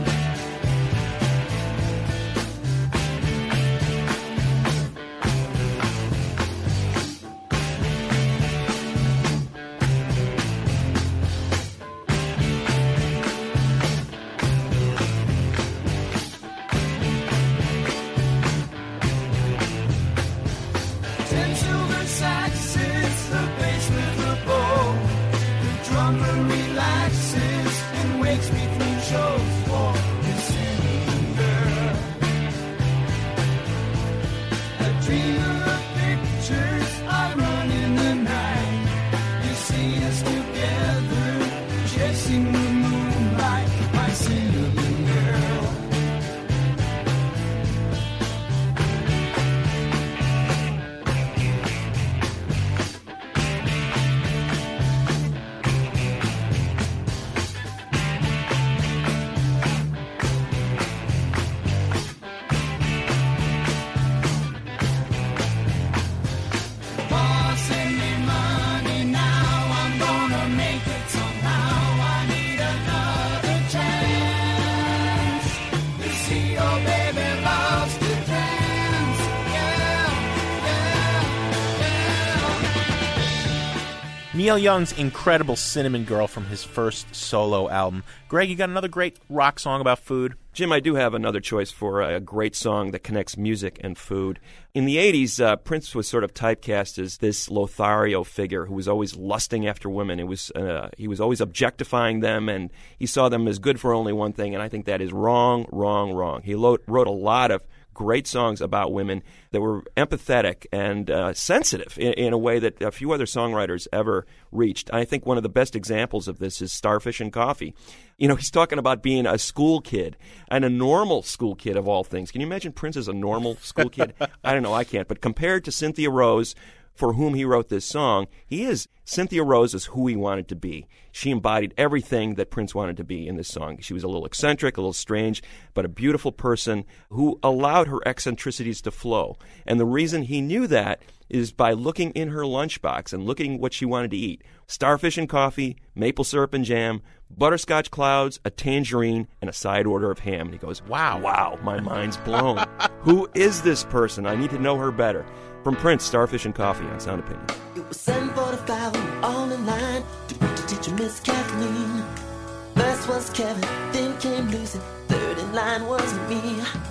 Neil Young's incredible Cinnamon Girl from his first solo album. Greg, you got another great rock song about food? Jim, I do have another choice for a great song that connects music and food. In the 80s, Prince was sort of typecast as this Lothario figure who was always lusting after women. He was always objectifying them, and he saw them as good for only one thing, and I think that is wrong, wrong, wrong. He wrote a lot of great songs about women that were empathetic and sensitive in a way that a few other songwriters ever reached. I think one of the best examples of this is Starfish and Coffee. He's talking about being a school kid and a normal school kid of all things. Can you imagine Prince as a normal school kid? I don't know, I can't. But compared to Cynthia Rose, for whom he wrote this song, Cynthia Rose is who he wanted to be. She embodied everything that Prince wanted to be in this song. She was a little eccentric, a little strange, but a beautiful person who allowed her eccentricities to flow. And the reason he knew that is by looking in her lunchbox and looking what she wanted to eat. Starfish and coffee, maple syrup and jam, butterscotch clouds, a tangerine, and a side order of ham. And he goes, wow, my mind's blown. Who is this person? I need to know her better. From Prince, Starfish and Coffee on Sound Opinion. It was 7:45 when we were all in line to meet the teacher, Miss Kathleen. First was Kevin, then came Lucy, third in line was me.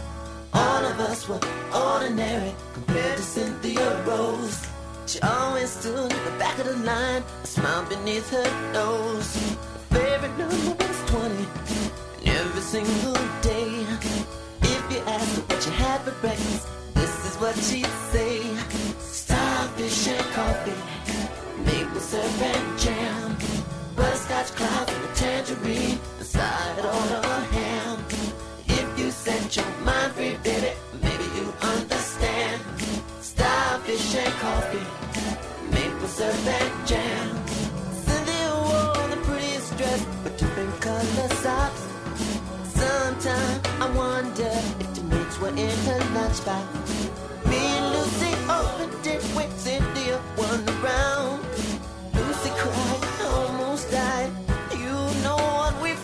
All of us were ordinary compared to Cynthia Rose. She always stood at the back of the line, a smile beneath her nose. Her favorite number was 20, and every single day. If you asked her what she had for breakfast, this is what she'd say. Starfish and coffee, maple syrup and jam, butterscotch clouds and a tangerine, a side order of ham. If you set your mind free, baby, maybe you understand. Starfish and coffee, maple syrup and jam. Cynthia wore the prettiest dress with different color socks. Sometimes I wonder if the mates were in her lunchbox. Me and Lucy opened it when Cynthia won the round. Lucy cried, almost died. You know what we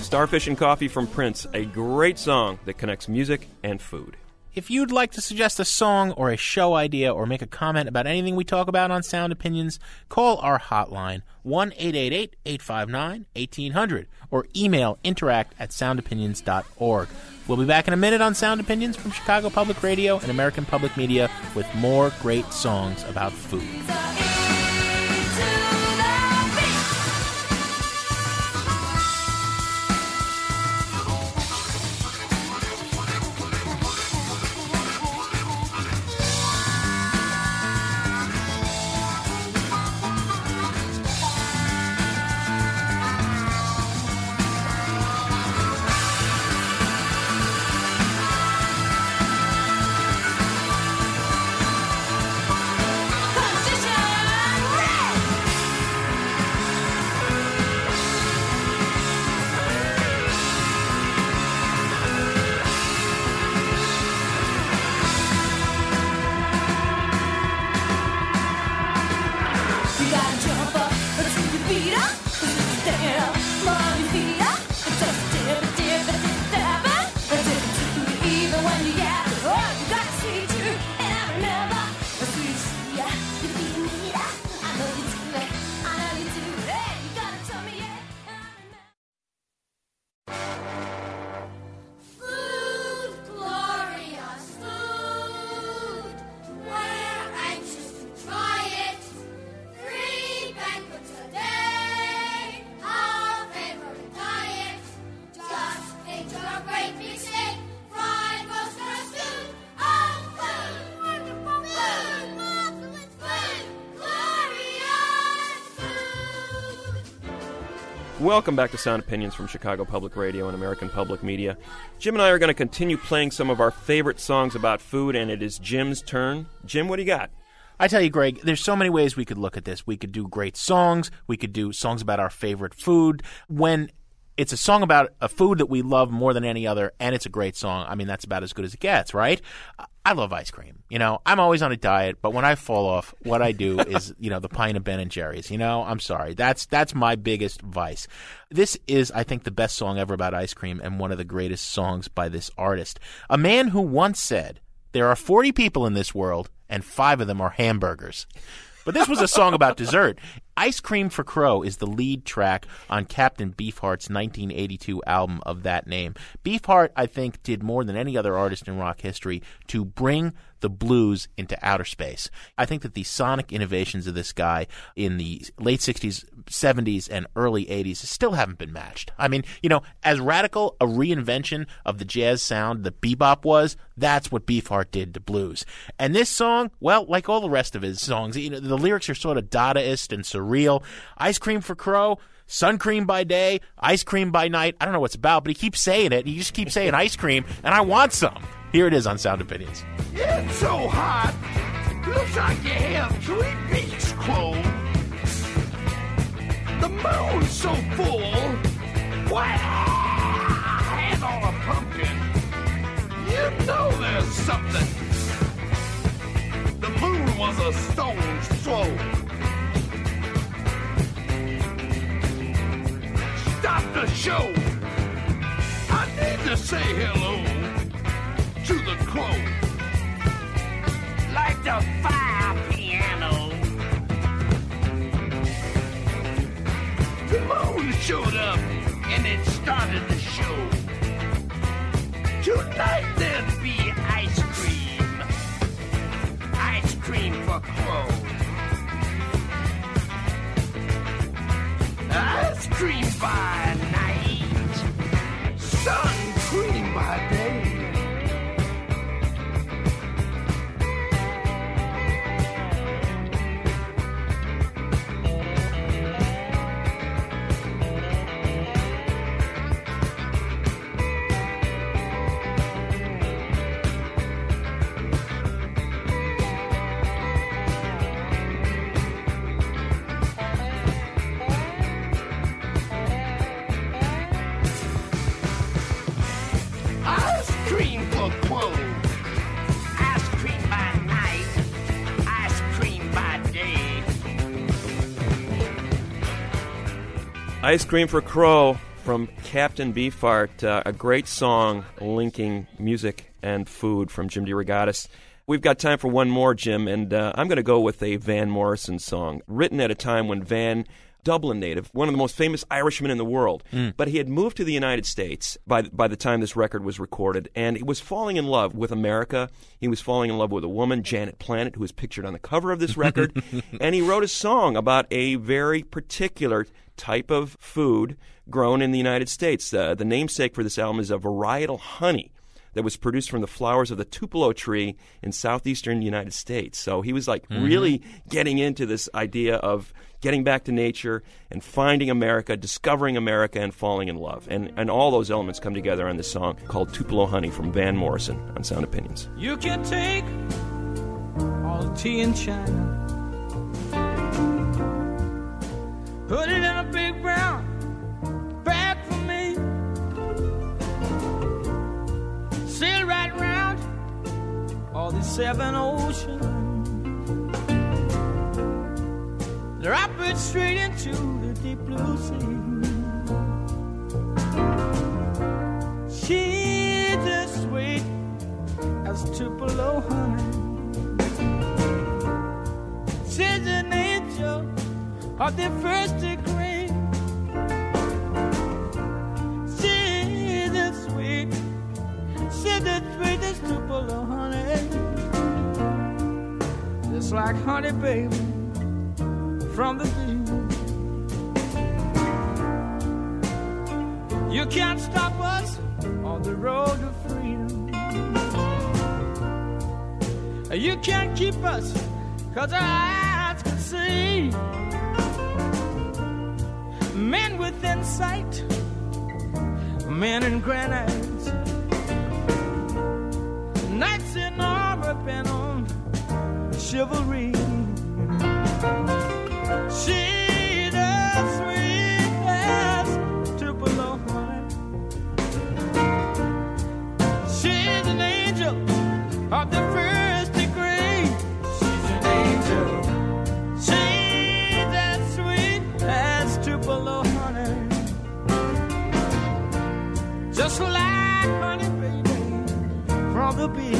Starfish and Coffee from Prince, a great song that connects music and food. If you'd like to suggest a song or a show idea or make a comment about anything we talk about on Sound Opinions, call our hotline, 1-888-859-1800, or email interact@soundopinions.org. We'll be back in a minute on Sound Opinions from Chicago Public Radio and American Public Media with more great songs about food. Welcome back to Sound Opinions from Chicago Public Radio and American Public Media. Jim and I are going to continue playing some of our favorite songs about food, and it is Jim's turn. Jim, what do you got? I tell you, Greg, there's so many ways we could look at this. We could do great songs. We could do songs about our favorite food. When it's a song about a food that we love more than any other, and it's a great song, I mean, that's about as good as it gets, right? I love ice cream. You know, I'm always on a diet, but when I fall off, what I do is, the pint of Ben & Jerry's. I'm sorry. That's my biggest vice. This is, I think, the best song ever about ice cream and one of the greatest songs by this artist. A man who once said, there are 40 people in this world, and 5 of them are hamburgers. But this was a song about dessert. Ice Cream for Crow is the lead track on Captain Beefheart's 1982 album of that name. Beefheart, I think, did more than any other artist in rock history to bring the blues into outer space. I think that the sonic innovations of this guy in the late 60s, 70s, and early 80s still haven't been matched. I mean, as radical a reinvention of the jazz sound that bebop was, that's what Beefheart did to blues. And this song, well, like all the rest of his songs, the lyrics are sort of Dadaist and surreal. Ice Cream for Crow, sun cream by day, ice cream by night. I don't know what it's about, but he keeps saying it. He just keeps saying ice cream, and I want some. Here it is on Sound Opinions. It's so hot. Looks like you have 3 weeks, Crow. The moon's so full. Wow! And on a pumpkin. You know there's something. The moon was a stone's throw. Stop the show. I need to say hello to the crow. Like the fire piano. The moon showed up and it started the show. Tonight there'll be ice cream. Ice cream for Crow. Ice cream by night. Sun cream by day. Ice Cream for Crow from Captain Beefheart, a great song linking music and food from Jim DeRogatis. We've got time for one more, Jim, and I'm going to go with a Van Morrison song, written at a time when Van, Dublin native, one of the most famous Irishmen in the world, but he had moved to the United States by the time this record was recorded, and he was falling in love with America. He was falling in love with a woman, Janet Planet, who is pictured on the cover of this record, and he wrote a song about a very particular type of food grown in the United States. The namesake for this album is a varietal honey that was produced from the flowers of the tupelo tree in southeastern United States. So he was really getting into this idea of getting back to nature and finding America, discovering America, and falling in love. And all those elements come together on this song called Tupelo Honey from Van Morrison on Sound Opinions. You can take all the tea in China, put it in a big brown bag for me, sail right round all the 7 oceans, drop it straight into the deep blue sea. She's as sweet as Tupelo honey. She's an angel of the first degree. She's as sweet, she's as sweet as Tupelo honey. Just like honey, baby, from the deep. You can't stop us on the road to freedom. You can't keep us, 'cause our eyes can see. Men within sight, men in granite, knights in armor bent on chivalry. She's as sweet as Tupelo honey. She's an angel of the first degree. She's an angel. She's as sweet as Tupelo honey. Just like honey, baby, from the bee.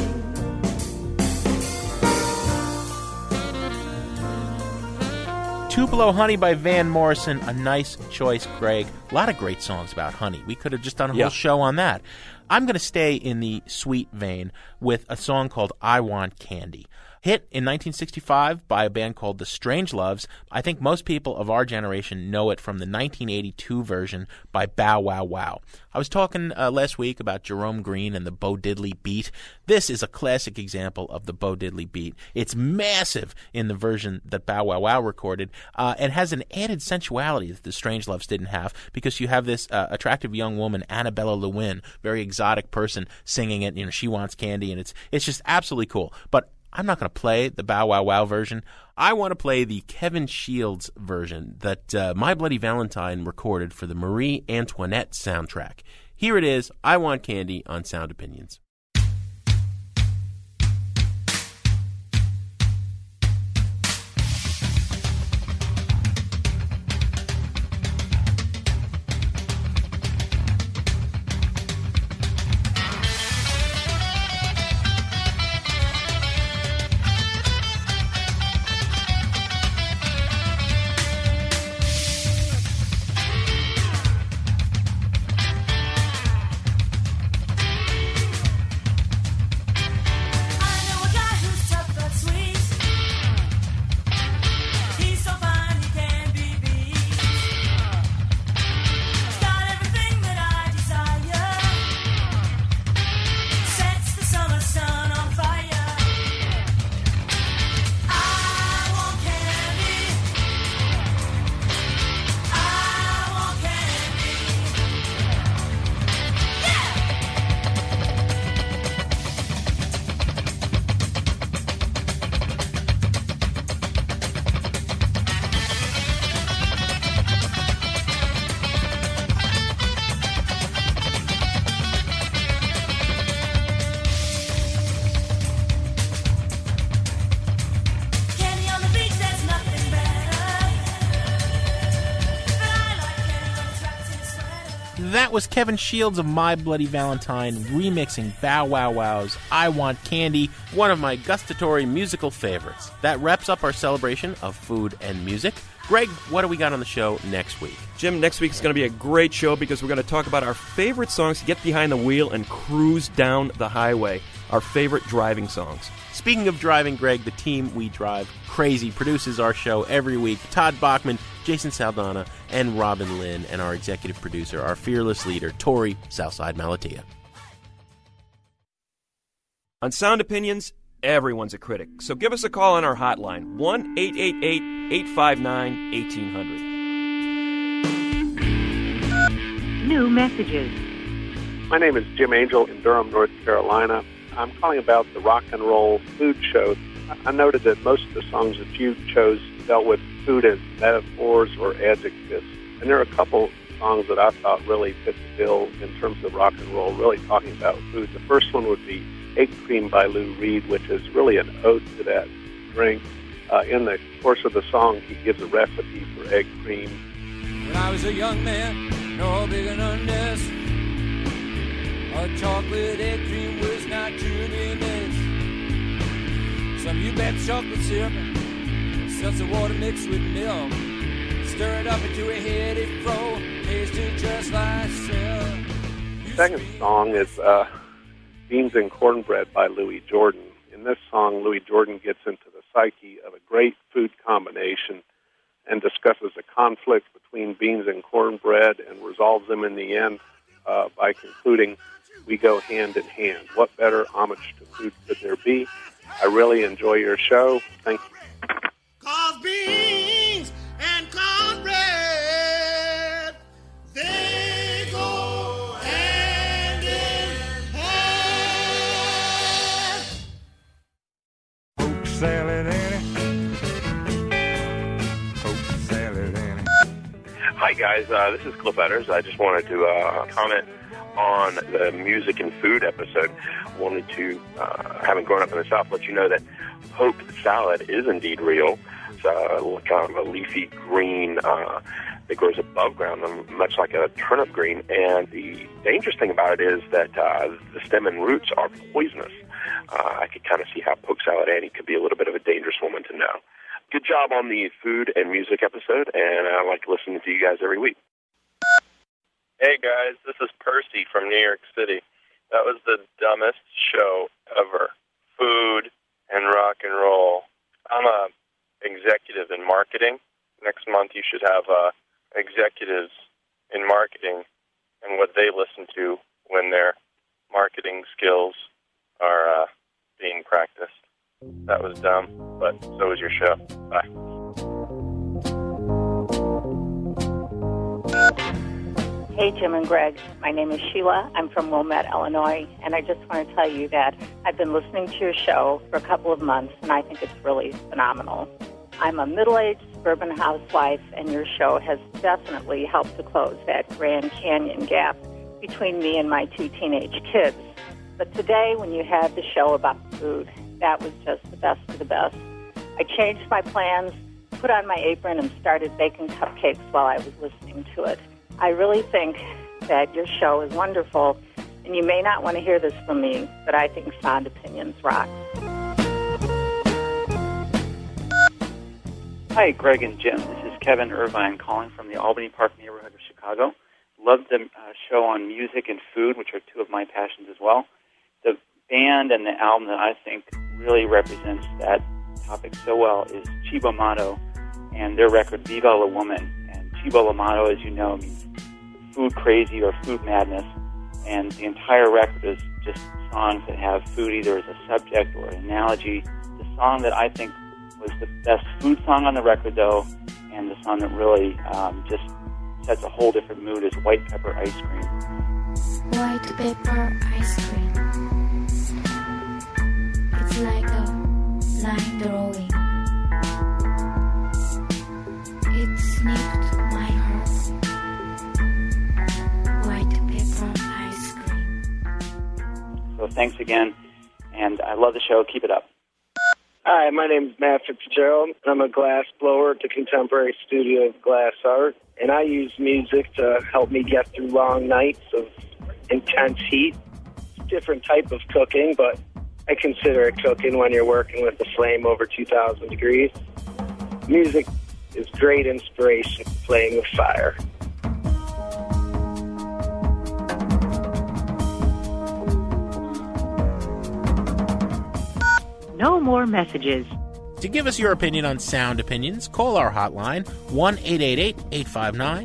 Tupelo Honey by Van Morrison, a nice choice, Greg. A lot of great songs about honey. We could have just done a whole show on that. I'm going to stay in the sweet vein with a song called I Want Candy. Hit in 1965 by a band called The Strangeloves. I think most people of our generation know it from the 1982 version by Bow Wow Wow. I was talking last week about Jerome Green and the Bo Diddley beat. This is a classic example of the Bo Diddley beat. It's massive in the version that Bow Wow Wow recorded and has an added sensuality that the Strangeloves didn't have, because you have this attractive young woman, Annabella Lewin, very exotic person, singing it. You know, she wants candy, and it's just absolutely cool. But I'm not going to play the Bow Wow Wow version. I want to play the Kevin Shields version that My Bloody Valentine recorded for the Marie Antoinette soundtrack. Here it is, I Want Candy on Sound Opinions. that was Kevin Shields of My Bloody Valentine remixing Bow Wow Wow's I Want Candy, one of my gustatory musical favorites. That wraps up our celebration of food and music. Greg, what do we got on the show next week? Jim, next week is going to be a great show because we're going to talk about our favorite songs to get behind the wheel and cruise down the highway. Our favorite driving songs. Speaking of driving, Greg, the team We Drive Crazy produces our show every week. Todd Bachman, Jason Saldana, and Robin Lynn, and our executive producer, our fearless leader, Tori Southside Malatia. On Sound Opinions, everyone's a critic. So give us a call on our hotline, 1-888-859-1800. New messages. My name is Jim Angel in Durham, North Carolina. I'm calling about the rock and roll food show. I noted that most of the songs that you chose dealt with food as metaphors or adjectives. And there are a couple songs that I thought really fit the bill in terms of rock and roll, really talking about food. The first one would be Egg Cream by Lou Reed, which is really an ode to that drink. In the course of the song, he gives a recipe for egg cream. When I was a young man, no bigger than this, a chocolate egg cream was not to be missed. Some you bet chocolate syrup, seltzer water mixed with milk. Stir it up into a heady fro, tasted just like silk. The second song is Beans and Cornbread by Louis Jordan. In this song, Louis Jordan gets into the psyche of a great food combination and discusses a conflict between beans and cornbread and resolves them in the end by concluding, we go hand in hand. What better homage to food could there be? I really enjoy your show. Thank you. 'Cause beans and cornbread, they go hand in hand. Poke salad, Annie. Poke salad, Annie. Hi, guys. This is Cliff Edders. I just wanted to comment on the music and food episode. Wanted to, having grown up in the South, let you know that poke salad is indeed real. It's kind of a leafy green that grows above ground, much like a turnip green. And the dangerous thing about it is that the stem and roots are poisonous. I could kind of see how Poke Salad Annie could be a little bit of a dangerous woman to know. Good job on the food and music episode, and I like listening to you guys every week. Hey guys, this is Percy from New York City. That was the dumbest show ever. Food and rock and roll. I'm a executive in marketing. Next month you should have executives in marketing and what they listen to when their marketing skills are being practiced. That was dumb, but so was your show. Bye. Hey, Jim and Greg. My name is Sheila. I'm from Wilmette, Illinois, and I just want to tell you that I've been listening to your show for a couple of months, and I think it's really phenomenal. I'm a middle-aged suburban housewife, and your show has definitely helped to close that Grand Canyon gap between me and my two teenage kids. But today, when you had the show about food, that was just the best of the best. I changed my plans, put on my apron, and started baking cupcakes while I was listening to it. I really think that your show is wonderful, and you may not want to hear this from me, but I think Sound Opinions rock. Hi, Greg and Jim. This is Kevin Irvine calling from the Albany Park neighborhood of Chicago. Love the show on music and food, which are two of my passions as well. The band and the album that I think really represents that topic so well is Cibo Matto and their record Viva la Woman. And Cibo la Matto, as you know, means food crazy or food madness, and the entire record is just songs that have food either as a subject or an analogy. The song that I think was the best food song on the record, though, and the song that really just sets a whole different mood is White Pepper Ice Cream. White pepper ice cream. It's like a line drawing. It snipped my heart. White pepper ice cream. So thanks again, and I love the show. Keep it up. Hi, my name is Matt Fitzgerald. I'm a glass blower at the Contemporary Studio of Glass Art, and I use music to help me get through long nights of intense heat. It's a different type of cooking, but I consider it cooking when you're working with a flame over 2,000 degrees. Music is great inspiration for playing with fire. No more messages. To give us your opinion on Sound Opinions, call our hotline,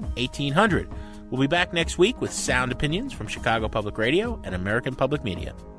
1-888-859-1800. We'll be back next week with Sound Opinions from Chicago Public Radio and American Public Media.